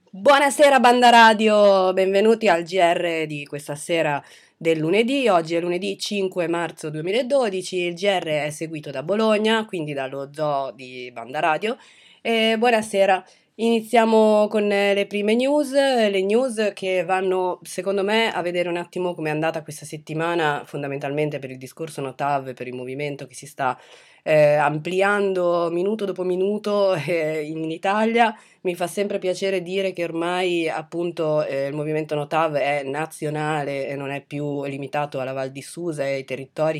Buonasera banda radio, benvenuti al GR di questa sera del lunedì. Oggi è lunedì 5 marzo 2012, il GR è seguito da Bologna, quindi dallo zoo di Banda Radio. E buonasera, iniziamo con le prime news, le news che vanno secondo me a vedere un attimo come è andata questa settimana, fondamentalmente per il discorso Notav, per il movimento che si sta ampliando minuto dopo minuto in Italia. Mi fa sempre piacere dire che ormai appunto il movimento Notav è nazionale e non è più limitato alla Val di Susa e ai territori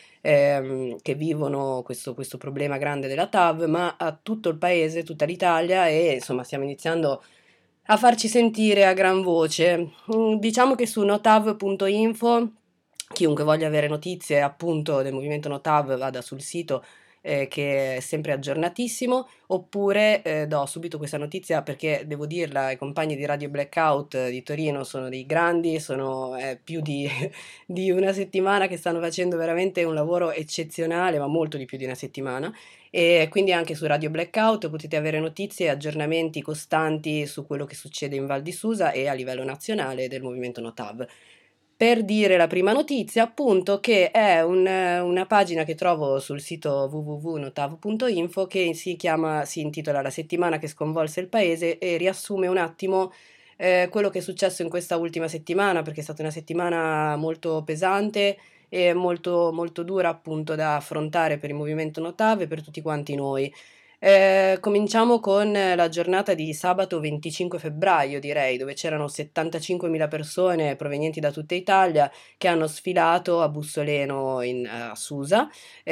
che vivono questo problema grande della TAV, ma a tutto il paese, tutta l'Italia e insomma stiamo iniziando a farci sentire a gran voce. Diciamo che su notav.info chiunque voglia avere notizie appunto del movimento Notav vada sul sito che è sempre aggiornatissimo, oppure do subito questa notizia perché devo dirla, i compagni di Radio Blackout di Torino sono dei grandi, sono più di, di una settimana che stanno facendo veramente un lavoro eccezionale, ma molto di più di una settimana. E quindi anche su Radio Blackout potete avere notizie e aggiornamenti costanti su quello che succede in Val di Susa e a livello nazionale del movimento Notav. Per dire la prima notizia, appunto, che è una pagina che trovo sul sito www.notav.info che si intitola La settimana che sconvolse il paese e riassume un attimo quello che è successo in questa ultima settimana, perché è stata una settimana molto pesante e molto, molto dura appunto da affrontare per il movimento Notav e per tutti quanti noi. Cominciamo con la giornata di sabato 25 febbraio, direi, dove c'erano 75.000 persone provenienti da tutta Italia che hanno sfilato a Bussoleno a Susa.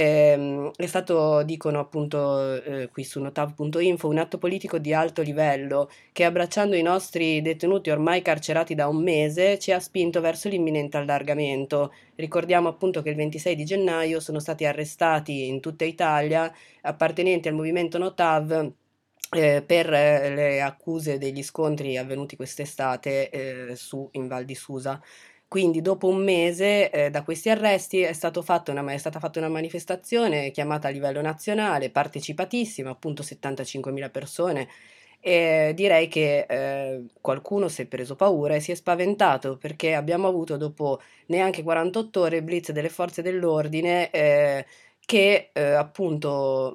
È stato, dicono appunto qui su notav.info, un atto politico di alto livello che abbracciando i nostri detenuti ormai carcerati da un mese ci ha spinto verso l'imminente allargamento. Ricordiamo appunto che il 26 di gennaio sono stati arrestati in tutta Italia appartenenti al movimento Notav per le accuse degli scontri avvenuti quest'estate in Val di Susa. Quindi dopo un mese da questi arresti è stata fatta una manifestazione chiamata a livello nazionale, partecipatissima, appunto 75.000 persone, e direi che qualcuno si è preso paura e si è spaventato perché abbiamo avuto dopo neanche 48 ore il blitz delle forze dell'ordine che appunto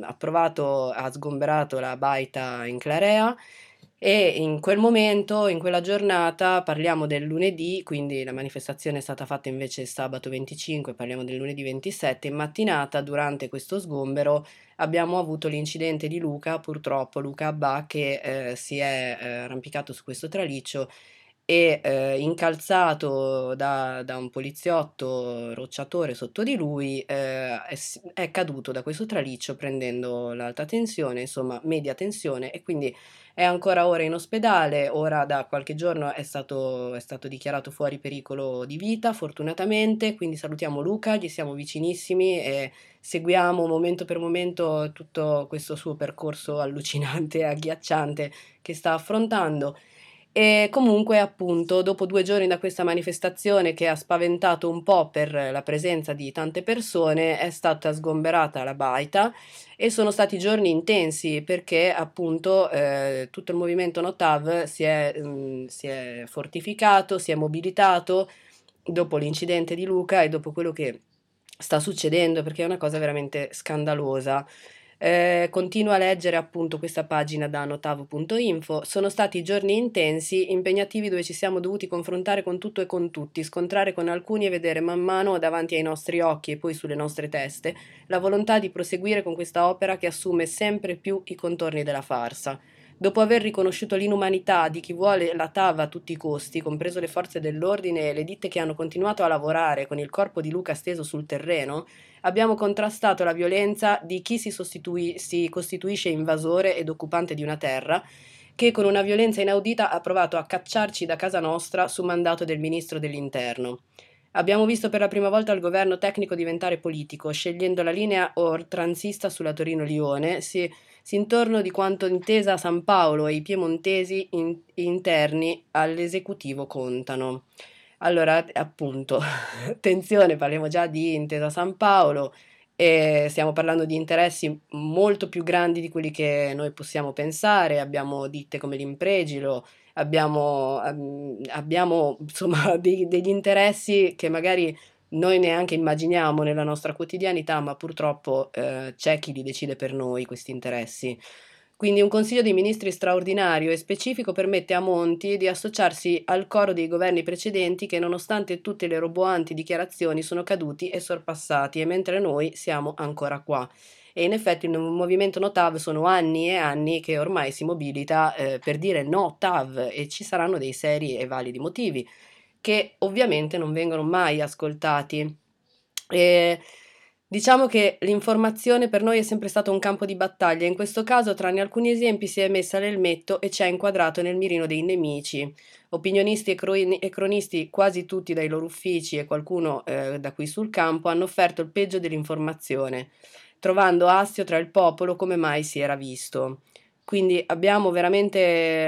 ha sgomberato la baita in Clarea e in quel momento, in quella giornata, parliamo del lunedì, quindi la manifestazione è stata fatta invece sabato 25, parliamo del lunedì 27, in mattinata durante questo sgombero abbiamo avuto l'incidente di Luca, purtroppo Luca Abbà che si è arrampicato su questo traliccio e incalzato da un poliziotto rocciatore sotto di lui, è caduto da questo traliccio prendendo l'alta tensione, insomma media tensione, e quindi è ancora ora in ospedale. Ora da qualche giorno è stato dichiarato fuori pericolo di vita, fortunatamente, quindi salutiamo Luca, gli siamo vicinissimi e seguiamo momento per momento tutto questo suo percorso allucinante e agghiacciante che sta affrontando. E comunque, appunto, dopo 2 giorni da questa manifestazione che ha spaventato un po' per la presenza di tante persone, è stata sgomberata la baita e sono stati giorni intensi perché, appunto, tutto il movimento Notav si è fortificato, si è mobilitato dopo l'incidente di Luca e dopo quello che sta succedendo, perché è una cosa veramente scandalosa. Continuo a leggere appunto questa pagina da notavo.info. Sono stati giorni intensi, impegnativi dove ci siamo dovuti confrontare con tutto e con tutti, scontrare con alcuni e vedere man mano davanti ai nostri occhi e poi sulle nostre teste la volontà di proseguire con questa opera che assume sempre più i contorni della farsa. Dopo aver riconosciuto l'inumanità di chi vuole la TAV a tutti i costi, compreso le forze dell'ordine e le ditte che hanno continuato a lavorare con il corpo di Luca steso sul terreno, abbiamo contrastato la violenza di chi si costituisce invasore ed occupante di una terra, che con una violenza inaudita ha provato a cacciarci da casa nostra su mandato del ministro dell'Interno. Abbiamo visto per la prima volta il governo tecnico diventare politico, scegliendo la linea oltranzista sulla Torino-Lione, intorno di quanto intesa San Paolo e i piemontesi interni all'esecutivo contano. Allora, appunto, attenzione, parliamo già di intesa San Paolo e stiamo parlando di interessi molto più grandi di quelli che noi possiamo pensare. Abbiamo ditte come l'Impregilo, abbiamo insomma degli interessi che magari noi neanche immaginiamo nella nostra quotidianità, ma purtroppo c'è chi li decide per noi questi interessi. Quindi un Consiglio dei Ministri straordinario e specifico permette a Monti di associarsi al coro dei governi precedenti che, nonostante tutte le roboanti dichiarazioni, sono caduti e sorpassati, e mentre noi siamo ancora qua. E in effetti il movimento No TAV sono anni e anni che ormai si mobilita per dire no TAV, e ci saranno dei seri e validi motivi che ovviamente non vengono mai ascoltati. E diciamo che l'informazione per noi è sempre stato un campo di battaglia. In questo caso, tranne alcuni esempi, si è messa l'elmetto e ci ha inquadrato nel mirino dei nemici. Opinionisti e cronisti, quasi tutti dai loro uffici e qualcuno da qui sul campo, hanno offerto il peggio dell'informazione, trovando astio tra il popolo come mai si era visto. Quindi abbiamo veramente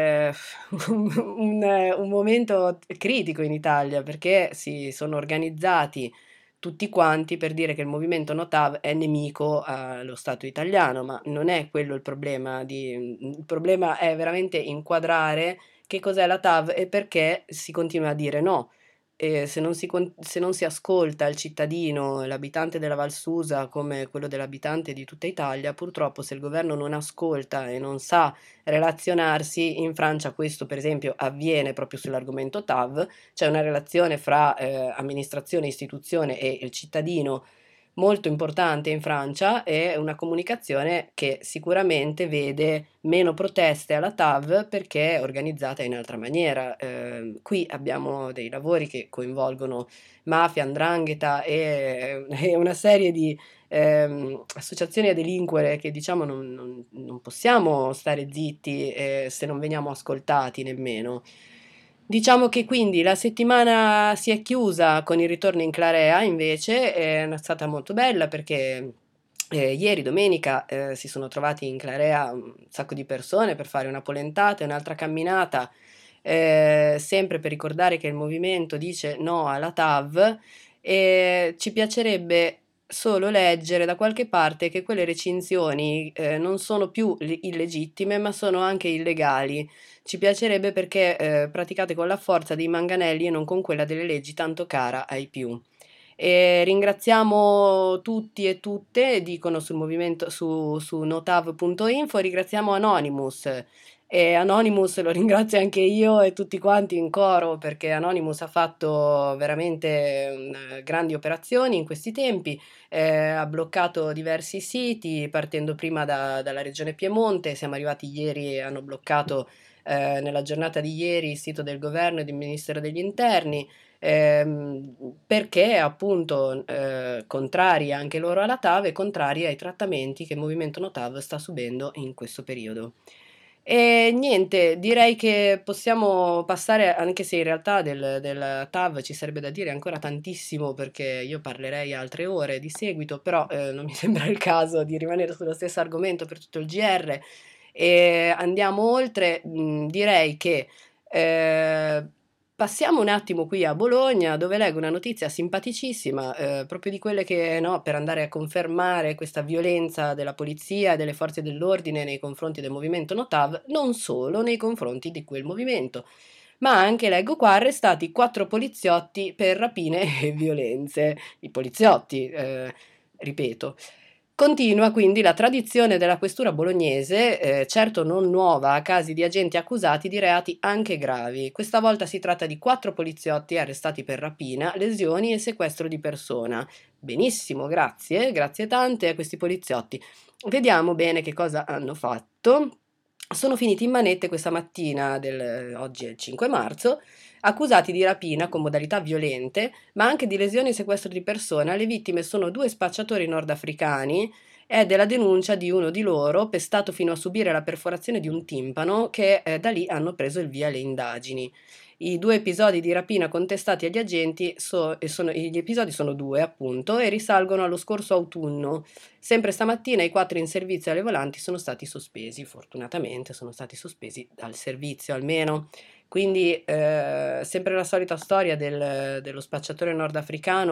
un momento critico in Italia, perché si sono organizzati tutti quanti per dire che il movimento No TAV è nemico allo Stato italiano, ma non è quello il problema. Il problema è veramente inquadrare che cos'è la TAV e perché si continua a dire no. E se non si ascolta il cittadino, l'abitante della Val Susa come quello dell'abitante di tutta Italia, purtroppo se il governo non ascolta e non sa relazionarsi, in Francia questo per esempio avviene proprio sull'argomento TAV, c'è una relazione fra amministrazione, istituzione e il cittadino molto importante in Francia, e una comunicazione che sicuramente vede meno proteste alla TAV perché è organizzata in altra maniera. Qui abbiamo dei lavori che coinvolgono mafia, 'ndrangheta e una serie di associazioni a delinquere che diciamo non possiamo stare zitti se non veniamo ascoltati nemmeno. Diciamo che quindi la settimana si è chiusa con il ritorno in Clarea, invece è stata molto bella perché ieri domenica si sono trovati in Clarea un sacco di persone per fare una polentata e un'altra camminata, sempre per ricordare che il movimento dice no alla TAV, e ci piacerebbe solo leggere da qualche parte che quelle recinzioni non sono più illegittime, ma sono anche illegali. Ci piacerebbe perché praticate con la forza dei manganelli e non con quella delle leggi tanto cara ai più. E ringraziamo tutti e tutte, dicono sul movimento su notav.info, ringraziamo Anonymous. E Anonymous lo ringrazio anche io e tutti quanti in coro, perché Anonymous ha fatto veramente grandi operazioni in questi tempi, ha bloccato diversi siti partendo prima dalla regione Piemonte. Siamo arrivati ieri e hanno bloccato nella giornata di ieri il sito del governo e del Ministero degli Interni, perché appunto contrari anche loro alla TAV e contrari ai trattamenti che il movimento No TAV sta subendo in questo periodo. E niente, direi che possiamo passare, anche se in realtà del TAV ci sarebbe da dire ancora tantissimo, perché io parlerei altre ore di seguito, però non mi sembra il caso di rimanere sullo stesso argomento per tutto il GR. E andiamo oltre, direi che eh, passiamo un attimo qui a Bologna, dove leggo una notizia simpaticissima, proprio di quelle che, no, per andare a confermare questa violenza della polizia e delle forze dell'ordine nei confronti del movimento No TAV, non solo nei confronti di quel movimento, ma anche, leggo qua, arrestati 4 poliziotti per rapine e violenze. I poliziotti, ripeto. Continua quindi la tradizione della questura bolognese, certo non nuova, a casi di agenti accusati di reati anche gravi. Questa volta si tratta di 4 poliziotti arrestati per rapina, lesioni e sequestro di persona. Benissimo, grazie, grazie tante a questi poliziotti. Vediamo bene che cosa hanno fatto. Sono finiti in manette questa mattina, oggi è il 5 marzo, accusati di rapina con modalità violente, ma anche di lesioni e sequestro di persona. Le vittime sono 2 spacciatori nordafricani. È della denuncia di uno di loro, pestato fino a subire la perforazione di un timpano, che da lì hanno preso il via le indagini. I 2 episodi di rapina contestati agli agenti gli episodi sono 2 appunto, e risalgono allo scorso autunno. Sempre stamattina i 4 in servizio alle volanti sono stati sospesi, fortunatamente sono stati sospesi dal servizio almeno. Quindi sempre la solita storia dello spacciatore nordafricano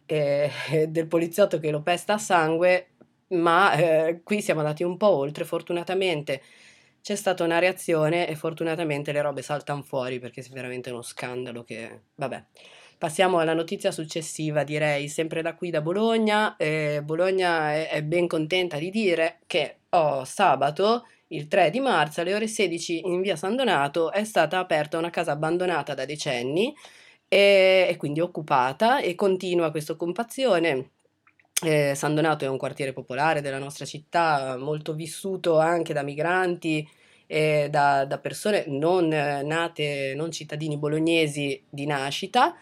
del poliziotto che lo pesta a sangue, ma qui siamo andati un po' oltre. Fortunatamente c'è stata una reazione e fortunatamente le robe saltano fuori perché è veramente uno scandalo che, vabbè. Passiamo alla notizia successiva, direi, sempre da qui da Bologna. Bologna è ben contenta di dire che sabato, il 3 di marzo, alle ore 16 in via San Donato è stata aperta una casa abbandonata da decenni e quindi occupata e continua questa occupazione. San Donato è un quartiere popolare della nostra città, molto vissuto anche da migranti e da persone non nate, non cittadini bolognesi di nascita,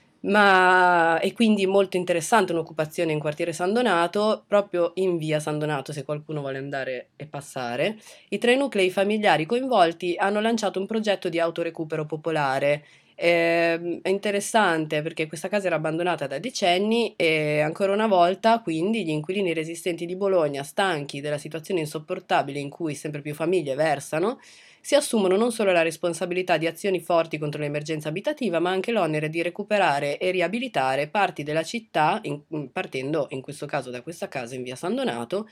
ma è quindi molto interessante un'occupazione in quartiere San Donato, proprio in via San Donato, se qualcuno vuole andare e passare. I tre nuclei familiari coinvolti hanno lanciato un progetto di autorecupero popolare. È interessante perché questa casa era abbandonata da decenni e ancora una volta, quindi, gli inquilini resistenti di Bologna, stanchi della situazione insopportabile in cui sempre più famiglie versano, si assumono non solo la responsabilità di azioni forti contro l'emergenza abitativa, ma anche l'onere di recuperare e riabilitare parti della città, partendo in questo caso da questa casa in via San Donato,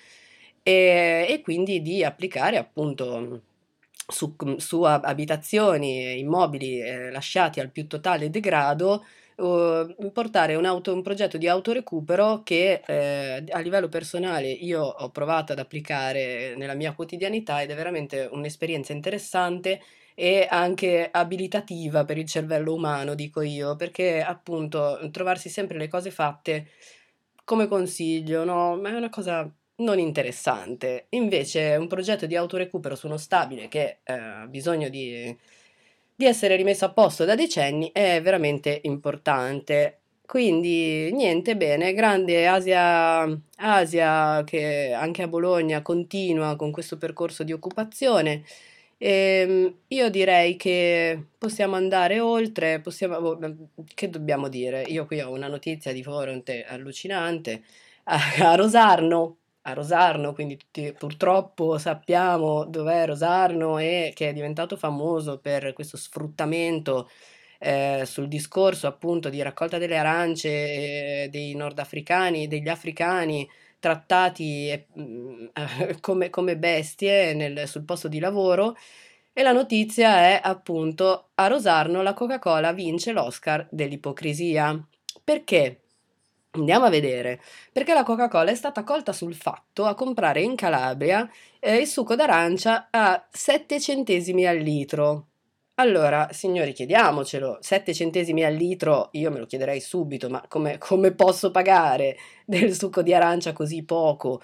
e quindi di applicare appunto su abitazioni e immobili lasciati al più totale degrado, portare un progetto di autorecupero che a livello personale io ho provato ad applicare nella mia quotidianità ed è veramente un'esperienza interessante e anche abilitativa per il cervello umano, dico io, perché appunto trovarsi sempre le cose fatte come consiglio, no? Ma è una cosa non interessante. Invece un progetto di autorecupero su uno stabile che ha bisogno di essere rimesso a posto da decenni è veramente importante. Quindi niente, bene, grande Asia che anche a Bologna continua con questo percorso di occupazione. Io direi che possiamo andare oltre, che dobbiamo dire? Io qui ho una notizia di fronte allucinante. A Rosarno, a Rosarno, quindi tutti purtroppo sappiamo dov'è Rosarno e che è diventato famoso per questo sfruttamento sul discorso appunto di raccolta delle arance dei nordafricani, degli africani trattati come bestie sul posto di lavoro. E la notizia è appunto a Rosarno la Coca-Cola vince l'Oscar dell'ipocrisia. Perché? Andiamo a vedere. Perché la Coca-Cola è stata colta sul fatto a comprare in Calabria il succo d'arancia a 7 centesimi al litro. Allora, signori, chiediamocelo, 7 centesimi al litro, io me lo chiederei subito, ma come posso pagare del succo di arancia così poco?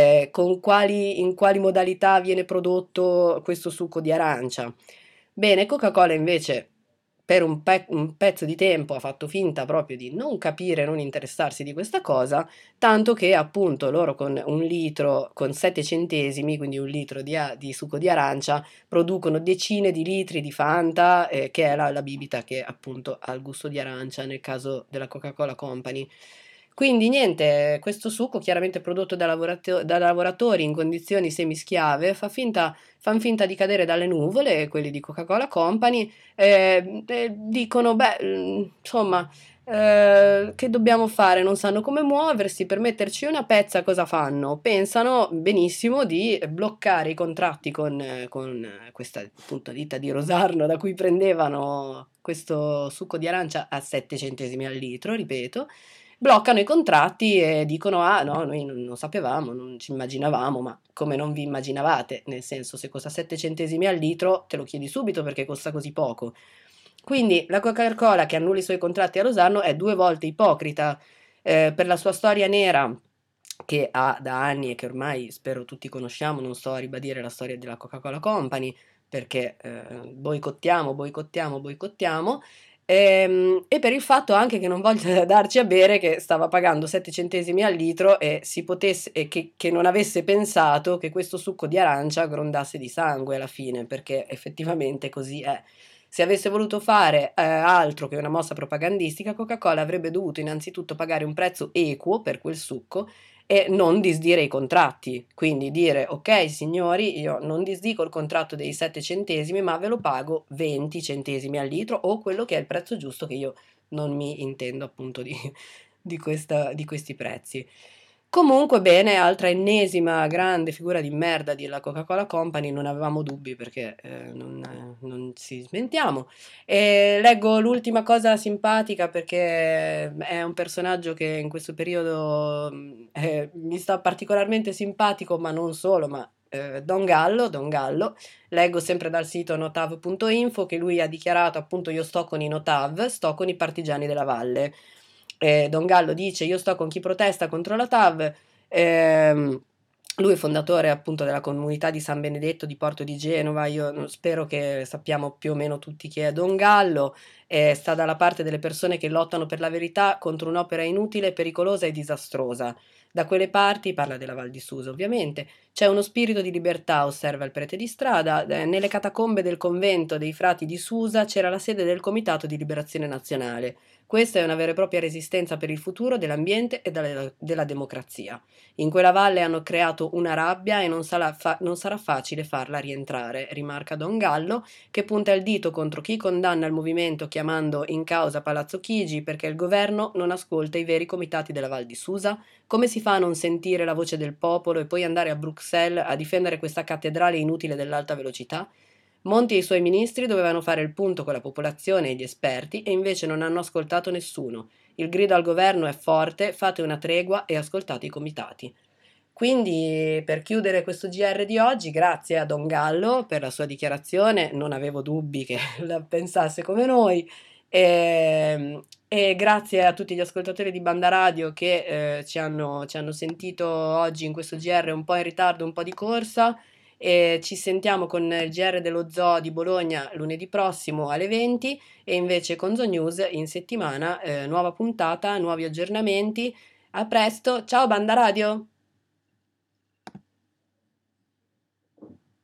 In quali modalità viene prodotto questo succo di arancia? Bene, Coca-Cola invece per un pezzo di tempo ha fatto finta proprio di non capire, non interessarsi di questa cosa, tanto che appunto loro con un litro, con 7 centesimi, quindi un litro di succo di arancia, producono decine di litri di Fanta, che è la bibita che appunto ha il gusto di arancia nel caso della Coca-Cola Company. Quindi niente, questo succo chiaramente prodotto da lavoratori in condizioni semischiave fan finta di cadere dalle nuvole, quelli di Coca-Cola Company, dicono, beh, insomma, che dobbiamo fare? Non sanno come muoversi, per metterci una pezza cosa fanno? Pensano benissimo di bloccare i contratti con questa appunto ditta di Rosarno da cui prendevano questo succo di arancia a 7 centesimi al litro, ripeto, bloccano i contratti e dicono: "Ah no, noi non sapevamo, non ci immaginavamo", ma come non vi immaginavate? Nel senso, se costa 7 centesimi al litro, te lo chiedi subito perché costa così poco. Quindi la Coca-Cola che annulla i suoi contratti a Rosarno è 2 volte ipocrita, per la sua storia nera che ha da anni e che ormai spero tutti conosciamo, non sto a ribadire la storia della Coca-Cola Company perché, boicottiamo, boicottiamo, boicottiamo. E per il fatto anche che non voglia darci a bere che stava pagando 7 centesimi al litro e si potesse e che non avesse pensato che questo succo di arancia grondasse di sangue alla fine, perché effettivamente così è. Se avesse voluto fare, altro che una mossa propagandistica, Coca-Cola avrebbe dovuto innanzitutto pagare un prezzo equo per quel succo e non disdire i contratti. Quindi dire: "Okay signori, io non disdico il contratto dei 7 centesimi, ma ve lo pago 20 centesimi al litro o quello che è il prezzo giusto", che io non mi intendo appunto di di questi prezzi. Comunque bene, altra ennesima grande figura di merda della Coca-Cola Company, non avevamo dubbi perché non ci smentiamo. E leggo l'ultima cosa simpatica perché è un personaggio che in questo periodo mi sta particolarmente simpatico, ma non solo, ma Don Gallo, leggo sempre dal sito notav.info che lui ha dichiarato appunto io sto con i Notav, sto con i partigiani della Valle. Don Gallo dice io sto con chi protesta contro la TAV. ehm, Lui è fondatore appunto della comunità di San Benedetto di Porto di Genova, io spero che sappiamo più o meno tutti chi è Don Gallo, sta dalla parte delle persone che lottano per la verità contro un'opera inutile, pericolosa e disastrosa. Da quelle parti, parla della Val di Susa ovviamente, c'è uno spirito di libertà, osserva il prete di strada, nelle catacombe del convento dei frati di Susa c'era la sede del Comitato di Liberazione Nazionale. Questa è una vera e propria resistenza per il futuro dell'ambiente e della democrazia. In quella valle hanno creato una rabbia e non sarà facile farla rientrare, rimarca Don Gallo, che punta il dito contro chi condanna il movimento chiamando in causa Palazzo Chigi perché il governo non ascolta i veri comitati della Val di Susa. Come si fa a non sentire la voce del popolo e poi andare a Bruxelles a difendere questa cattedrale inutile dell'alta velocità? Monti e i suoi ministri dovevano fare il punto con la popolazione e gli esperti e invece non hanno ascoltato nessuno. Il grido al governo è forte, fate una tregua e ascoltate i comitati. Quindi, per chiudere questo GR di oggi, grazie a Don Gallo per la sua dichiarazione, non avevo dubbi che la pensasse come noi, e grazie a tutti gli ascoltatori di Banda Radio che ci hanno sentito oggi in questo GR un po' in ritardo, un po' di corsa, e ci sentiamo con il GR dello Zoo di Bologna lunedì prossimo alle 20 e invece con Zoo News in settimana, nuova puntata, nuovi aggiornamenti. A presto, ciao Banda Radio!